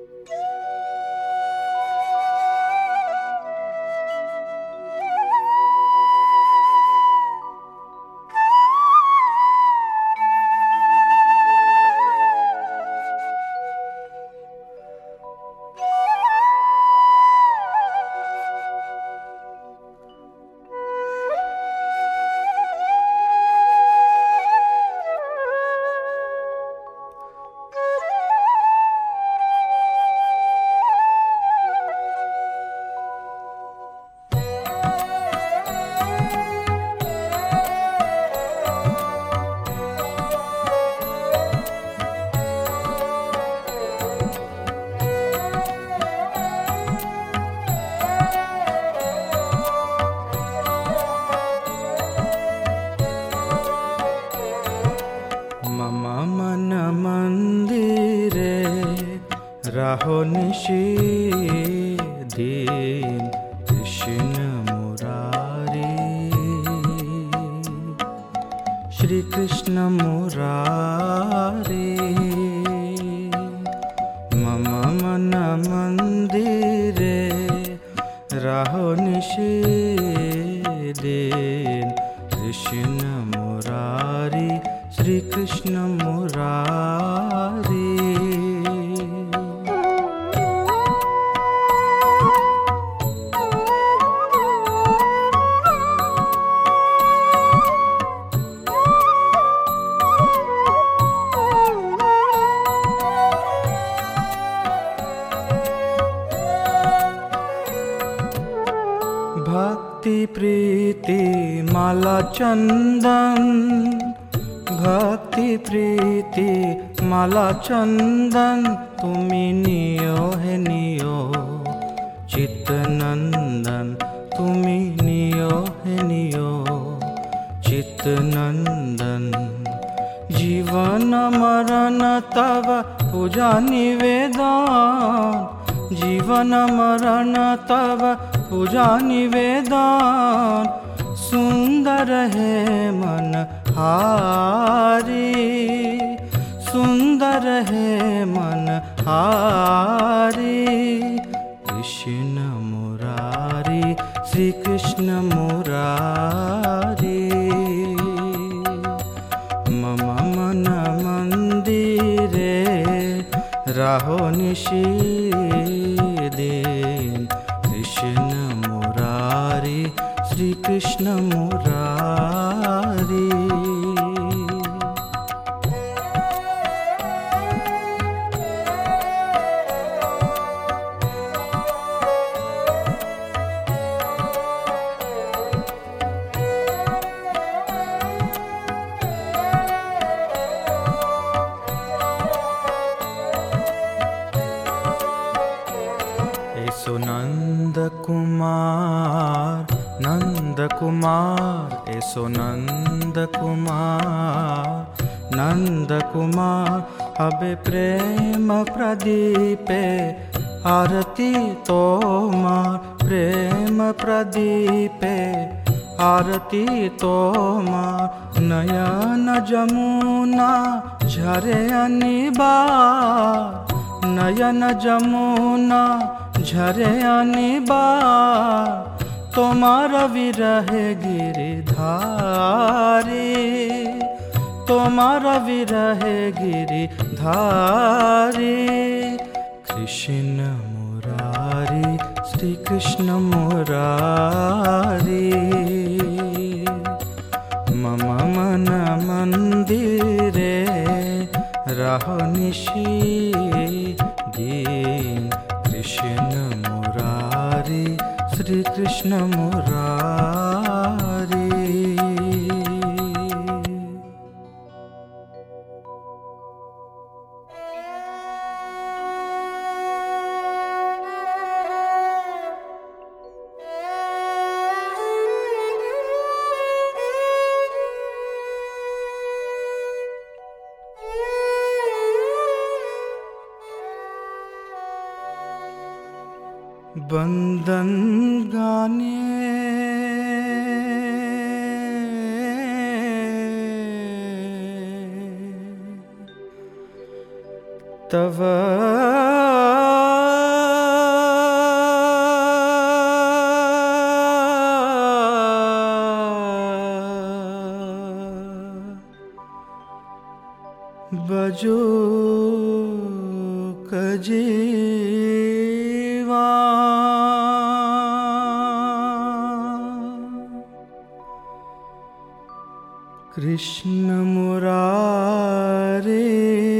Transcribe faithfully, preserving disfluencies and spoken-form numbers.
राहो निषेधीन कृष्ण मुरारी, श्री कृष्ण मुरारी। मम मन मंदिरे राहो निषेधीन कृष्ण मुरारी, श्री कृष्ण मुरारी। भक्ति प्रीति माला चंदन, भक्ति प्रीति माला चंदन, तुमी नियो है नियो चित्त नंदन, तुमी नियो है नियो चित्त नंदन। जीवन मरण तव पूजा निवेदन, जीवन मरण तव पूजा निवेदन। सुंदर है मन हारी, सुंदर है मन हारी। कृष्ण मुरारी, श्री कृष्ण मुरारी। मम मन मंदिरे राहो निषेधीन कृष्ण मुरारी, श्री कृष्ण मुरारी। ऐसो नंद कुमार, नंद कुमार, ऐसो नंद कुमार, नंद कुमार। अबे प्रेम प्रदीपे आरती तोमार, प्रेम प्रदीपे आरती तोमार। नयन जमुना झरे अनिबार, नयन जमुना झरे अनिबार। तोमार विरह गिरिधारी, तोमार विरह गिरिधारी। कृष्ण मुरारी, श्री कृष्ण मुरारी। मम मन मंदिरे राहो निषेधीन कृष्ण मुरारी, श्री कृष्ण मुरारी। बंदन गाने तव बजो कजेवा कृष्ण मुरारे